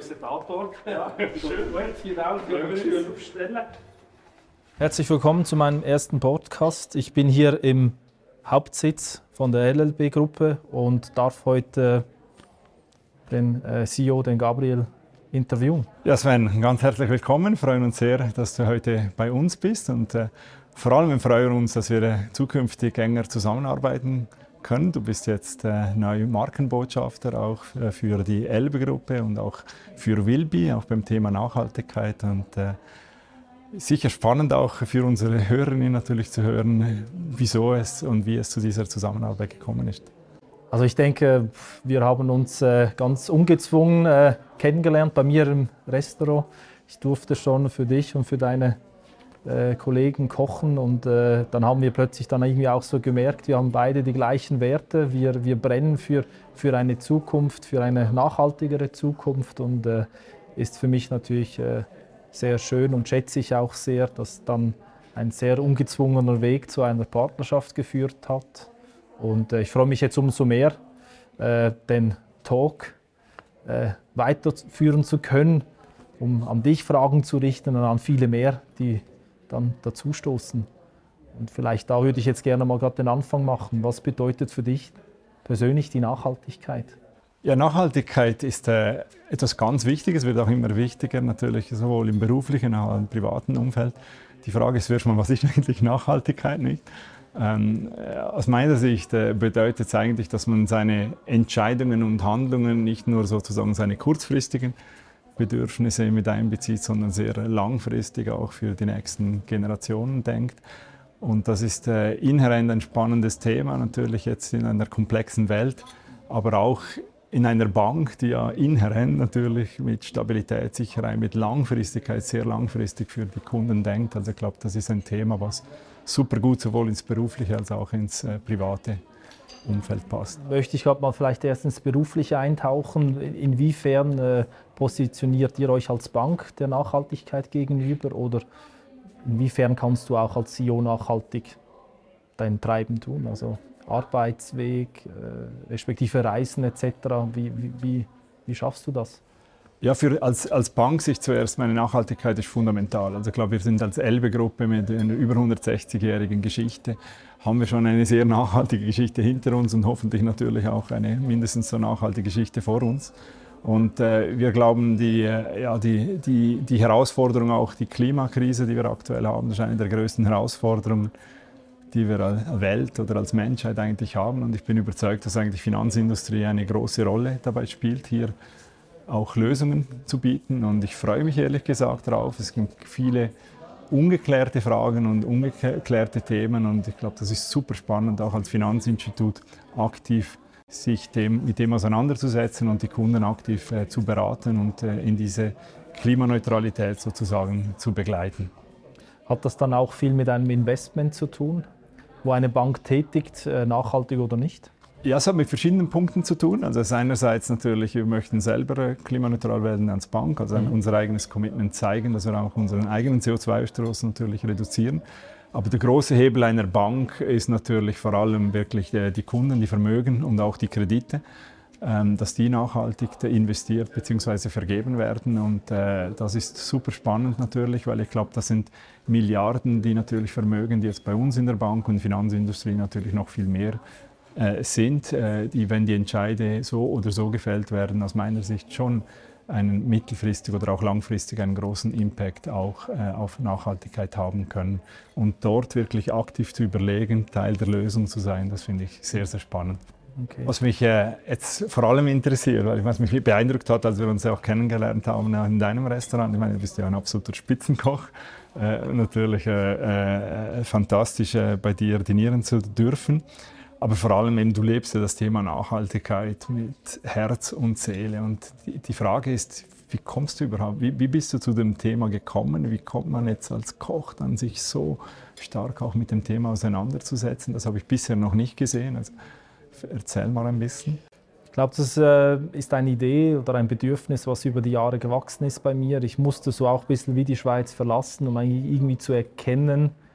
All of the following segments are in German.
Präsentator. Ja, schön, vielen Dank für die schöne Aufstellung. Herzlich willkommen zu meinem ersten Podcast. Ich bin hier im Hauptsitz von der LLB-Gruppe und darf heute den CEO, den Gabriel, interviewen. Ja, Sven, ganz herzlich willkommen. Wir freuen uns sehr, dass du heute bei uns bist und vor allem freuen wir uns, dass wir zukünftig enger zusammenarbeiten können. Du bist jetzt neuer Markenbotschafter auch für die LLB-Gruppe und auch für Wilby, auch beim Thema Nachhaltigkeit und sicher spannend auch für unsere Hörerinnen natürlich zu hören, wieso es und wie es zu dieser Zusammenarbeit gekommen ist. Also ich denke, wir haben uns ganz ungezwungen kennengelernt bei mir im Restaurant. Ich durfte schon für dich und für deine Kollegen kochen und dann haben wir plötzlich dann irgendwie auch so gemerkt, wir haben beide die gleichen Werte, wir brennen für eine Zukunft, für eine nachhaltigere Zukunft und ist für mich natürlich sehr schön und schätze ich auch sehr, dass dann ein sehr ungezwungener Weg zu einer Partnerschaft geführt hat. Und ich freue mich jetzt umso mehr, den Talk weiterführen zu können, um an dich Fragen zu richten und an viele mehr, die dann dazustoßen. Und vielleicht da würde ich jetzt gerne mal gerade den Anfang machen. Was bedeutet für dich persönlich die Nachhaltigkeit? Ja, Nachhaltigkeit ist etwas ganz Wichtiges, wird auch immer wichtiger, natürlich sowohl im beruflichen als auch im privaten Umfeld. Die Frage ist erstmal, was ist eigentlich Nachhaltigkeit, nicht? Aus meiner Sicht bedeutet es eigentlich, dass man seine Entscheidungen und Handlungen nicht nur sozusagen seine kurzfristigen Bedürfnisse mit einbezieht, sondern sehr langfristig auch für die nächsten Generationen denkt. Und das ist inhärent ein spannendes Thema, natürlich jetzt in einer komplexen Welt, aber auch in einer Bank, die ja inhärent natürlich mit Stabilität, Sicherheit, mit Langfristigkeit, sehr langfristig für die Kunden denkt. Also ich glaube, das ist ein Thema, was super gut sowohl ins berufliche als auch ins private Umfeld passt. Möchte ich gerade mal vielleicht erst ins Berufliche eintauchen. Inwiefern positioniert ihr euch als Bank der Nachhaltigkeit gegenüber oder inwiefern kannst du auch als CEO nachhaltig dein Treiben tun? Also Arbeitsweg, respektive Reisen etc. Wie schaffst du das? Ja, als Bank sich zuerst, meine Nachhaltigkeit ist fundamental. Also ich glaube, wir sind als LLB-Gruppe mit einer über 160-jährigen Geschichte, haben wir schon eine sehr nachhaltige Geschichte hinter uns und hoffentlich natürlich auch eine mindestens so nachhaltige Geschichte vor uns. Und wir glauben, die Herausforderung, auch die Klimakrise, die wir aktuell haben, ist eine der größten Herausforderungen, die wir als Welt oder als Menschheit eigentlich haben. Und ich bin überzeugt, dass eigentlich die Finanzindustrie eine große Rolle dabei spielt, hier auch Lösungen zu bieten. Und ich freue mich ehrlich gesagt darauf. Es gibt viele ungeklärte Fragen und ungeklärte Themen. Und ich glaube, das ist super spannend, auch als Finanzinstitut aktiv sich mit dem auseinanderzusetzen und die Kunden aktiv zu beraten und in diese Klimaneutralität sozusagen zu begleiten. Hat das dann auch viel mit einem Investment zu tun, wo eine Bank tätigt, nachhaltig oder nicht? Ja, es hat mit verschiedenen Punkten zu tun. Also einerseits natürlich, wir möchten selber klimaneutral werden als Bank, also unser eigenes Commitment zeigen, dass wir auch unseren eigenen CO2-Ausstoß natürlich reduzieren. Aber der große Hebel einer Bank ist natürlich vor allem wirklich die Kunden, die Vermögen und auch die Kredite, dass die nachhaltig investiert bzw. vergeben werden. Und das ist super spannend natürlich, weil ich glaube, das sind Milliarden, die natürlich Vermögen, die jetzt bei uns in der Bank und Finanzindustrie natürlich noch viel mehr sind, die, wenn die Entscheide so oder so gefällt werden, aus meiner Sicht schon einen mittelfristig oder auch langfristig einen großen Impact auch auf Nachhaltigkeit haben können. Und dort wirklich aktiv zu überlegen, Teil der Lösung zu sein, das finde ich sehr, sehr spannend. Okay. Was mich jetzt vor allem interessiert, weil was mich beeindruckt hat, als wir uns auch kennengelernt haben in deinem Restaurant, ich meine, du bist ja ein absoluter Spitzenkoch, natürlich fantastisch bei dir dinieren zu dürfen. Aber vor allem eben, du lebst ja das Thema Nachhaltigkeit mit Herz und Seele. Und die Frage ist, wie kommst du überhaupt, wie bist du zu dem Thema gekommen? Wie kommt man jetzt als Koch dann, sich so stark auch mit dem Thema auseinanderzusetzen? Das habe ich bisher noch nicht gesehen. Also, erzähl mal ein bisschen. Ich glaube, das ist eine Idee oder ein Bedürfnis, was über die Jahre gewachsen ist bei mir. Ich musste so auch ein bisschen wie die Schweiz verlassen, um irgendwie zu erkennen,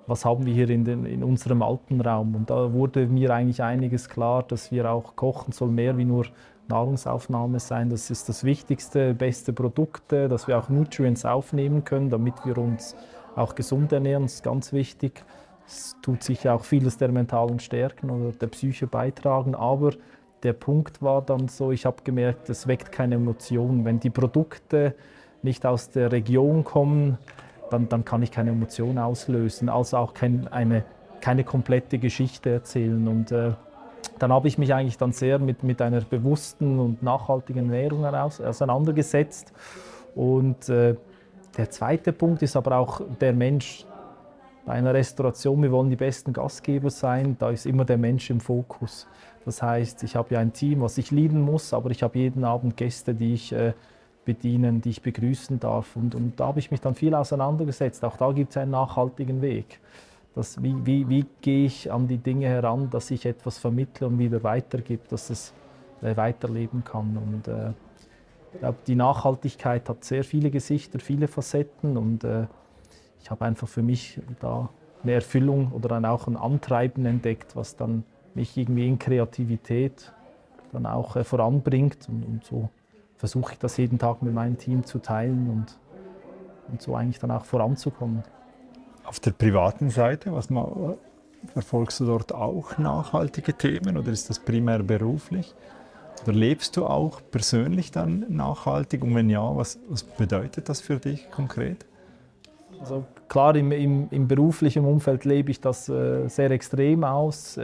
was haben wir hier in unserem Alpenraum. Und da wurde mir eigentlich einiges klar, dass wir auch kochen soll mehr wie nur Nahrungsaufnahme sein. Das ist das Wichtigste, beste Produkte, dass wir auch Nutrients aufnehmen können, damit wir uns auch gesund ernähren. Das ist ganz wichtig. Es tut sicher auch vieles der mentalen Stärken oder der Psyche beitragen, aber der Punkt war dann so, ich habe gemerkt, es weckt keine Emotionen. Wenn die Produkte nicht aus der Region kommen, dann kann ich keine Emotion auslösen, also auch keine komplette Geschichte erzählen. Und dann habe ich mich eigentlich dann sehr mit einer bewussten und nachhaltigen Ernährung auseinandergesetzt. Und der zweite Punkt ist aber auch der Mensch. Bei einer Restauration, wir wollen die besten Gastgeber sein, da ist immer der Mensch im Fokus. Das heißt, ich habe ja ein Team, was ich lieben muss, aber ich habe jeden Abend Gäste, die ich bedienen, die ich begrüßen darf. Und da habe ich mich dann viel auseinandergesetzt. Auch da gibt es einen nachhaltigen Weg. Wie gehe ich an die Dinge heran, dass ich etwas vermittle und wieder weitergebe, dass es weiterleben kann. Und ich glaube, die Nachhaltigkeit hat sehr viele Gesichter, viele Facetten. Und ich habe einfach für mich da eine Erfüllung oder dann auch ein Antreiben entdeckt, was dann mich irgendwie in Kreativität dann auch voranbringt. Und so versuche ich das jeden Tag mit meinem Team zu teilen und so eigentlich dann auch voranzukommen. Auf der privaten Seite, verfolgst du dort auch nachhaltige Themen oder ist das primär beruflich? Oder lebst du auch persönlich dann nachhaltig? Und wenn ja, was bedeutet das für dich konkret? Also klar, im beruflichen Umfeld lebe ich das sehr extrem aus.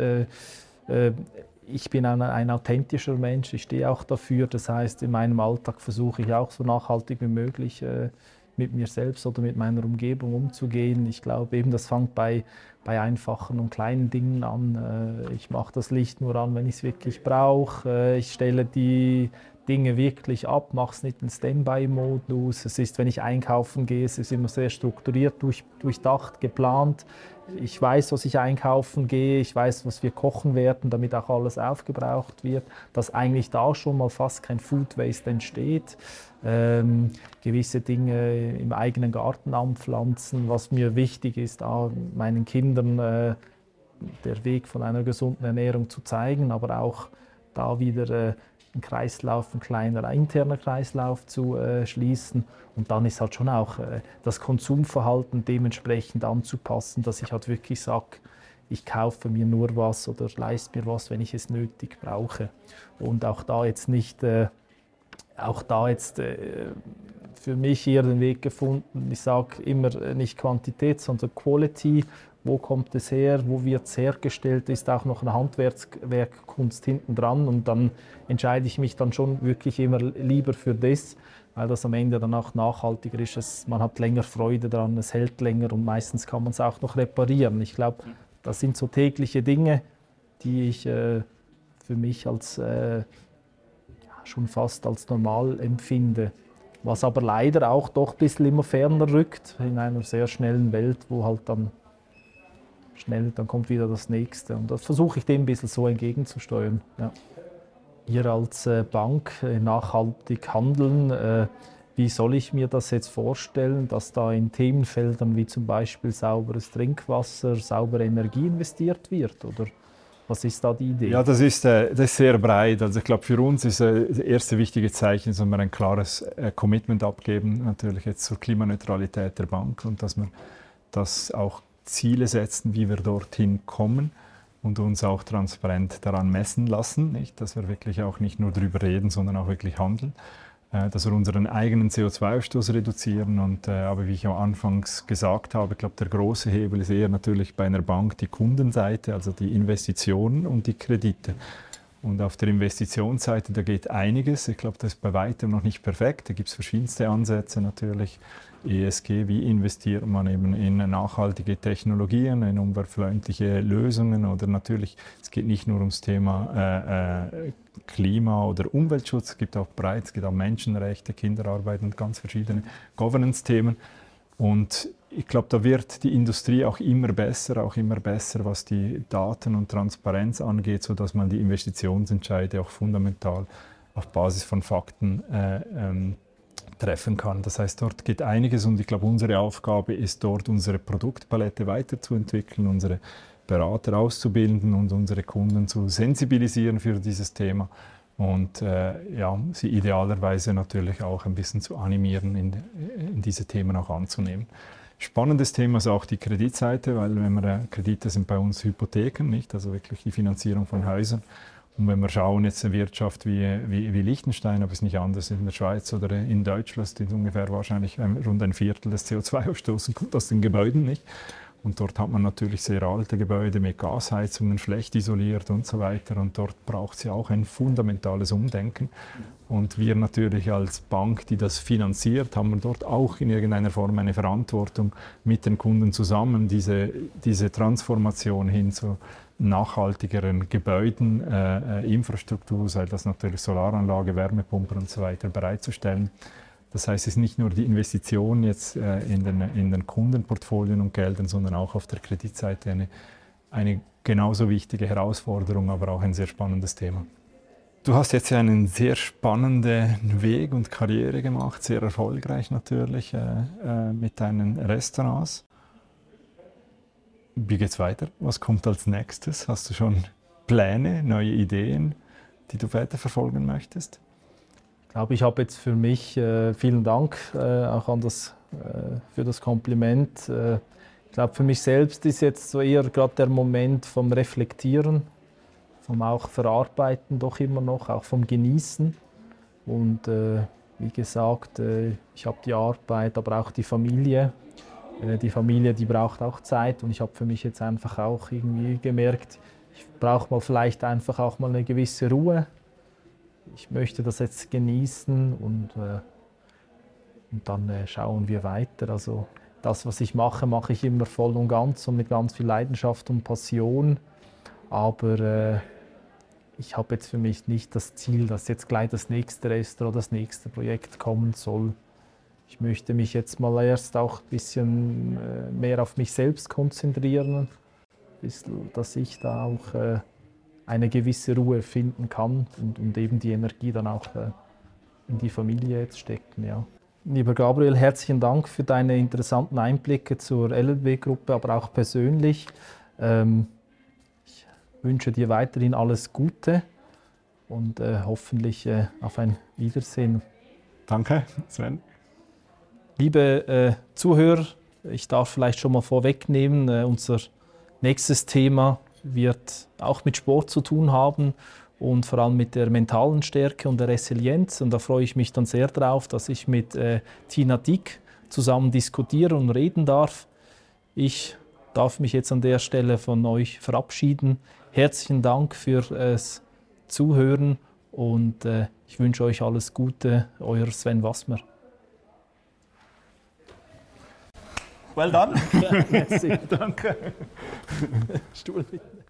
Ich bin ein authentischer Mensch, ich stehe auch dafür. Das heißt, in meinem Alltag versuche ich auch so nachhaltig wie möglich mit mir selbst oder mit meiner Umgebung umzugehen. Ich glaube, eben das fängt bei einfachen und kleinen Dingen an. Ich mache das Licht nur an, wenn ich es wirklich brauche. Ich stelle die Dinge wirklich ab, mache es nicht in Standby-Modus. Es ist, wenn ich einkaufen gehe, es ist immer sehr strukturiert, durchdacht, geplant. Ich weiß, was ich einkaufen gehe, ich weiß, was wir kochen werden, damit auch alles aufgebraucht wird, dass eigentlich da schon mal fast kein Food Waste entsteht. Gewisse Dinge im eigenen Garten anpflanzen, was mir wichtig ist, meinen Kindern der Weg von einer gesunden Ernährung zu zeigen, aber auch da wieder ein Kreislauf, ein kleiner interner Kreislauf zu schließen. Und dann ist halt schon auch das Konsumverhalten dementsprechend anzupassen, dass ich halt wirklich sage, ich kaufe mir nur was oder leiste mir was, wenn ich es nötig brauche. Und auch da jetzt für mich hier den Weg gefunden, ich sage immer nicht Quantität, sondern Quality. Wo kommt es her, wo wird es hergestellt, ist auch noch eine Handwerkkunst hinten dran und dann entscheide ich mich dann schon wirklich immer lieber für das, weil das am Ende dann auch nachhaltiger ist. Man hat länger Freude daran, es hält länger und meistens kann man es auch noch reparieren. Ich glaube, das sind so tägliche Dinge, die ich für mich als schon fast als normal empfinde. Was aber leider auch doch ein bisschen immer ferner rückt in einer sehr schnellen Welt, wo halt dann kommt wieder das Nächste. Und das versuche ich dem ein bisschen so entgegenzusteuern. Ja. Ihr als Bank nachhaltig handeln, wie soll ich mir das jetzt vorstellen, dass da in Themenfeldern wie zum Beispiel sauberes Trinkwasser, saubere Energie investiert wird? Oder was ist da die Idee? Ja, das ist sehr breit. Also ich glaube, für uns ist das erste wichtige Zeichen, dass wir ein klares Commitment abgeben, natürlich jetzt zur Klimaneutralität der Bank und dass wir das auch Ziele setzen, wie wir dorthin kommen und uns auch transparent daran messen lassen, nicht? Dass wir wirklich auch nicht nur darüber reden, sondern auch wirklich handeln, dass wir unseren eigenen CO2-Ausstoß reduzieren und aber wie ich am Anfangs gesagt habe, ich glaube, der große Hebel ist eher natürlich bei einer Bank die Kundenseite, also die Investitionen und die Kredite. Und auf der Investitionsseite, da geht einiges. Ich glaube, das ist bei weitem noch nicht perfekt. Da gibt es verschiedenste Ansätze natürlich. ESG, wie investiert man eben in nachhaltige Technologien, in umweltfreundliche Lösungen oder natürlich, es geht nicht nur ums Thema Klima- oder Umweltschutz, es geht auch Menschenrechte, Kinderarbeit und ganz verschiedene Governance-Themen. Und ich glaube, da wird die Industrie auch immer besser, was die Daten und Transparenz angeht, sodass man die Investitionsentscheide auch fundamental auf Basis von Fakten treffen kann. Das heißt, dort geht einiges und ich glaube, unsere Aufgabe ist dort, unsere Produktpalette weiterzuentwickeln, unsere Berater auszubilden und unsere Kunden zu sensibilisieren für dieses Thema und sie idealerweise natürlich auch ein bisschen zu animieren, in diese Themen auch anzunehmen. Spannendes Thema ist auch die Kreditseite, weil wenn wir Kredite sind bei uns Hypotheken, nicht? Also wirklich die Finanzierung von Häusern. Und wenn wir schauen, jetzt eine Wirtschaft wie Liechtenstein, aber es ist nicht anders in der Schweiz oder in Deutschland, ist ungefähr wahrscheinlich rund ein Viertel des CO2-Ausstoßes kommt aus den Gebäuden, nicht? Und dort hat man natürlich sehr alte Gebäude mit Gasheizungen, schlecht isoliert und so weiter. Und dort braucht es ja auch ein fundamentales Umdenken. Und wir natürlich als Bank, die das finanziert, haben wir dort auch in irgendeiner Form eine Verantwortung mit den Kunden zusammen, diese Transformation hin zu nachhaltigeren Gebäuden, Infrastruktur, sei das natürlich Solaranlage, Wärmepumpen und so weiter, bereitzustellen. Das heißt, es ist nicht nur die Investition jetzt in den Kundenportfolien und Geldern, sondern auch auf der Kreditseite eine genauso wichtige Herausforderung, aber auch ein sehr spannendes Thema. Du hast jetzt ja einen sehr spannenden Weg und Karriere gemacht, sehr erfolgreich natürlich mit deinen Restaurants. Wie geht's weiter? Was kommt als nächstes? Hast du schon Pläne, neue Ideen, die du weiterverfolgen möchtest? Ich glaube, ich habe jetzt für mich, vielen Dank auch für das Kompliment. Ich glaube, für mich selbst ist jetzt so eher gerade der Moment vom Reflektieren, vom auch Verarbeiten doch immer noch, auch vom Genießen. Und wie gesagt, ich habe die Arbeit, aber auch die Familie. Die Familie, die braucht auch Zeit und ich habe für mich jetzt einfach auch irgendwie gemerkt, ich brauche mal vielleicht einfach auch mal eine gewisse Ruhe. Ich möchte das jetzt genießen und dann schauen wir weiter. Also das, was ich mache, mache ich immer voll und ganz und mit ganz viel Leidenschaft und Passion. Aber ich habe jetzt für mich nicht das Ziel, dass jetzt gleich das nächste Restaurant, das nächste Projekt kommen soll. Ich möchte mich jetzt mal erst auch ein bisschen mehr auf mich selbst konzentrieren, dass ich da auch eine gewisse Ruhe finden kann und eben die Energie dann auch in die Familie jetzt stecken. Ja. Lieber Gabriel, herzlichen Dank für deine interessanten Einblicke zur LLW-Gruppe, aber auch persönlich. Ich wünsche dir weiterhin alles Gute und hoffentlich auf ein Wiedersehen. Danke, Sven. Liebe Zuhörer, ich darf vielleicht schon mal vorwegnehmen, unser nächstes Thema wird auch mit Sport zu tun haben und vor allem mit der mentalen Stärke und der Resilienz. Und da freue ich mich dann sehr drauf, dass ich mit Tina Dick zusammen diskutieren und reden darf. Ich darf mich jetzt an der Stelle von euch verabschieden. Herzlichen Dank fürs Zuhören und ich wünsche euch alles Gute. Euer Sven Wassmer. Well done. Merci. Danke. Stuhl bitte.